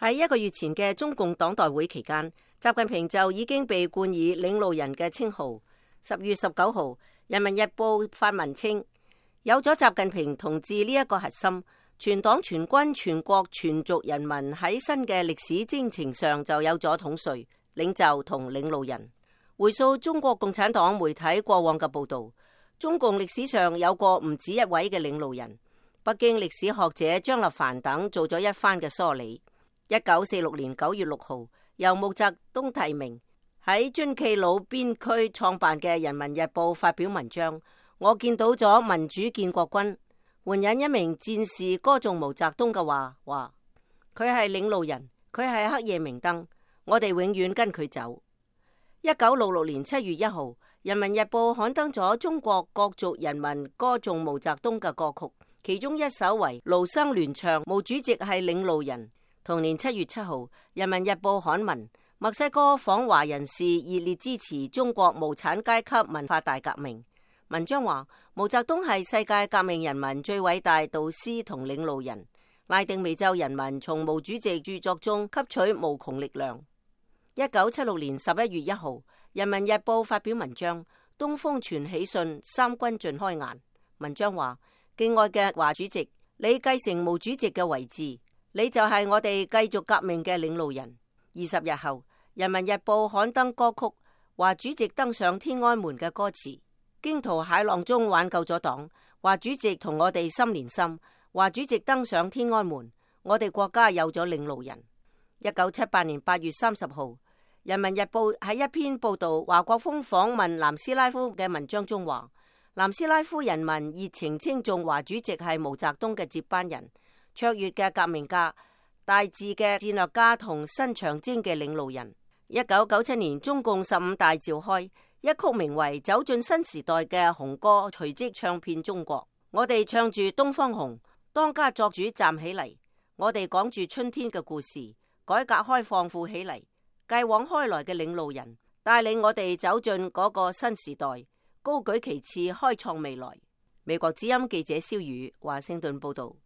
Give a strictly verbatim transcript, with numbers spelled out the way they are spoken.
喺一個月前嘅中共黨代會期間，習近平就已經被冠以領路人嘅稱號。十月十九號，《人民日報》發文稱，有咗習近平同志呢一個核心，全黨全軍全國全族人民喺新嘅歷史征程上就有咗統帥、領袖同領路人。回溯中國共產黨媒體過往嘅報道，中共歷史上有過唔止一位嘅領路人。北京歷史學者張立凡等做咗一番嘅梳理。一九四六年九月六號，由毛澤東提名，喺津冀魯邊區創辦嘅《人民日報》發表文章，我見到咗民主建國軍。援引一名戰士歌頌毛澤東嘅話，話佢係領路人，佢係黑夜明燈，我哋永遠跟佢走。一九六六年七月一號，《人民日報》刊登咗中國各族人民歌頌毛澤東嘅歌曲，其中一首為盧生聯唱《毛主席係領路人》。同年七月七號，《人民日報》刊文，墨西哥訪華人士熱烈支持中國無產階級文化大革命。文章話，毛澤東係世界革命人民最偉大導師同領路人，拉丁美洲人民從毛主席著作中吸取無窮力量。一九七六年十一月一號，《人民日報》發表文章《東風傳喜訊，三軍盡開顏》。文章話，敬愛嘅華主席，你繼承毛主席嘅遺志，你就係我哋繼續革命嘅領路人。二十日後，《人民日報》刊登歌曲《華主席登上天安門》嘅歌詞，驚濤駭浪中挽救咗黨。華主席同我哋心連心，華主席登上天安門，我哋國家有咗領路人。一九七八年八月三十號，《人民日報》喺一篇報道華國鋒訪問南斯拉夫嘅文章中話，南斯拉夫人民熱情稱頌華主席係毛澤東嘅接班人，卓越嘅革命家，大志嘅戰略家同新長征嘅領路人。一九九七年中共十五大召開，一曲名為《走進新時代》嘅紅歌隨即唱遍中國。我哋唱住東方紅，當家作主站起嚟，我哋講住春天嘅故事，改革開放富起嚟，繼往開來嘅領路人，帶領我哋走進嗰個新時代，高舉旗幟開創未來。美國之音記者蕭宇華盛頓報道。